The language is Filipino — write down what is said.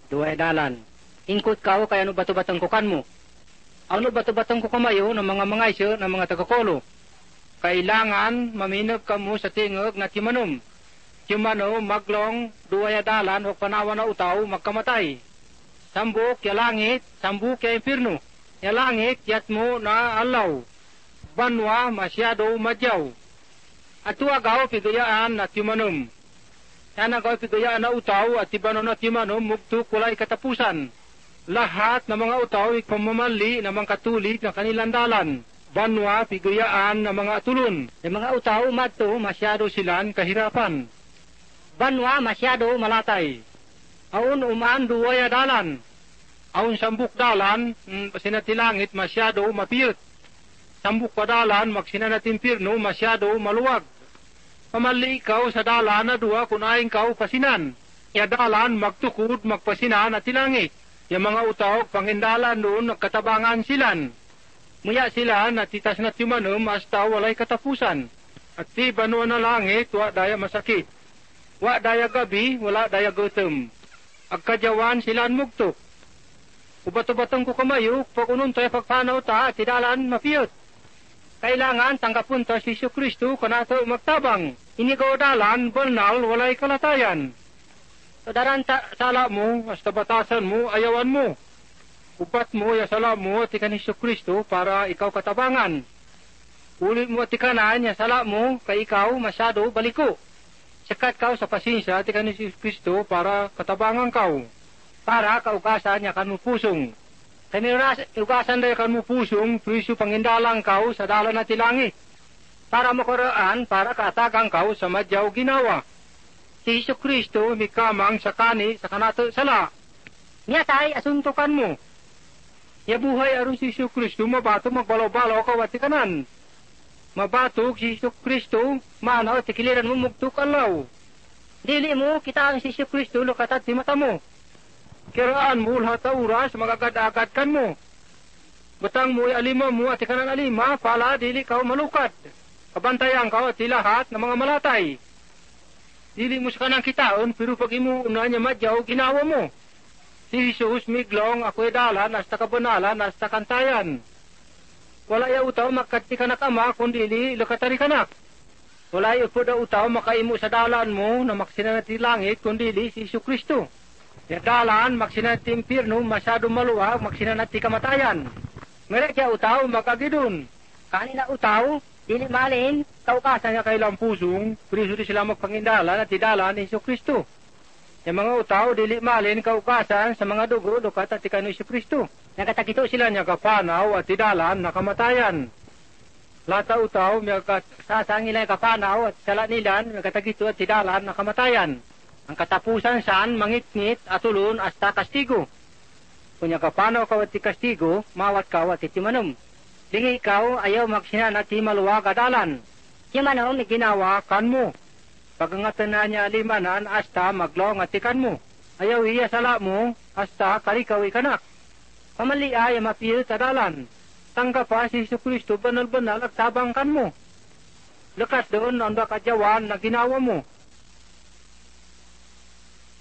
duway dalan. Ingkot kao kay ano bato-batang kukan mo. Ano bato-batang kukamayo ng mga mangaysyo ng mga tagakolo. Kailangan maminag ka mo sa tingog na timanom. Timano maglong duway dalan o panawa na utaw magkamatay. Sambuk ya langit, sambuk ya impirno. Ya langit yat mo na alaw. Banwa masyado madyaw. At tuwagaw pigayaan na timanom. Yan ang pigayaan na utaw at tibano na timanom mugto kulay katapusan. Lahat ng mga utaw ipamamali ng mga katulik ng kanilang dalan. Banwa pigayaan ng mga tulon. Yung mga utaw madto masyado silang kahirapan. Banwa masyado malatay. Aun umaan duwaya dalan. Aun sambuk dalan sinatilangit masyado mapiyot. Sambuk pa dalan magsinanatimpirno masyado maluwag. Pamali ikaw sa dalan na duwa kung aing kau pasinan. Ya dalan magtukod magpasinan at tilangit. Yung mga utaw pangindalan doon nagkatabangan silan. Muya sila natitas na timanom hasta walay katapusan. At ti banwa na langit wa daya masakit. Wa daya gabi wala daya gutom. Agkadyawan silan mugtok. Ubato-batong ko kamayuk pag unun tayo pagpanaw ta at tidalan mapiyot. Kailangan tanggapun ta si Yesu Kristo kanato magtabang. Inigaw dalan banal walay kalatayan. Sadaran sala mo, hasta batasan mo, ayawan mo. Upat mo, ya sala mo, at ikan Yesu Kristo para ikaw katabangan. Ulit mo at ikanan, ya sala mo, kay ikaw masyado baliko. Sakat kau sa pasinsya, at ikan Yesu Kristo para katabangan kau. Para kaugasan niya kan mo pusong. Ugasan dahi kan mo pusong, priso pangindalang kau sa dalan na tilangit. Para makaraan, para kaatagang kau sa madyaw ginawa. Si Yesu Kristo mikamang sa kani sa kanato sala. Niya tay asuntukan mo. Ya buhay aron si Yesu Kristo mabato magbalaw-balaw ka wati kanan. Mabato si Yesu Kristo manaw at tikiliran mo mugtuk alaw. Dili mo kita ang si Yesu Kristo lukatat di mata mo. Kiraan mo lahat oras magagad-agad kan mo. Batang mo alima mo at ikanan alima pala dili ka malukat. Kabantayan ka at lahat ng mga malatay. Dili mo sa kanang kitaon, pero pag imuuna niya madyaw, ginawa mo. Si Jesus miglong, ako'y dalan, hasta kabanalan, hasta kantayan. Wala ya utaw makati kanak ama, kundi lakatari kanak. Wala ya po da utaw makaimu sa dalan mo, na maksinanati langit, kundi si Yesu Kristo. Ya dalan, maksinanati impirno, masyado maluwag, maksinanati kamatayan. Merek ya utaw, makagidun. Kanina utaw, dili malin, kaukasan niya kay lampusong, priso di sila magpangindalan at tidalan ni Yesu Kristo. Yung mga utaw, dili malin, kaukasan sa mga dugo, dukat at ikan ni Yesu Kristo. Nakatakito sila niya kapanaw at tidalan na kamatayan. Lata utaw, sasangin nila kapanaw at sala nilan, nakatakito at tidalan na kamatayan. Ang katapusan saan, mangit-ngit at ulun hasta kastigo. Kung kapanaw ka at kastigo, mawat ka at itimanom. Dingi ikaw ayaw magsinan at maluwag adalan. Yamano may ginawa kan mo. Pagangatan na niya limanan hasta maglong at ikan mo. Ayaw iya sala mo hasta karikaw ikanak. Pamali ay mapil adalan. Tangga pa si Yesu Kristo banal-banal at tabang kan mo. Lekas doon ang bakadyawan na ginawa mo.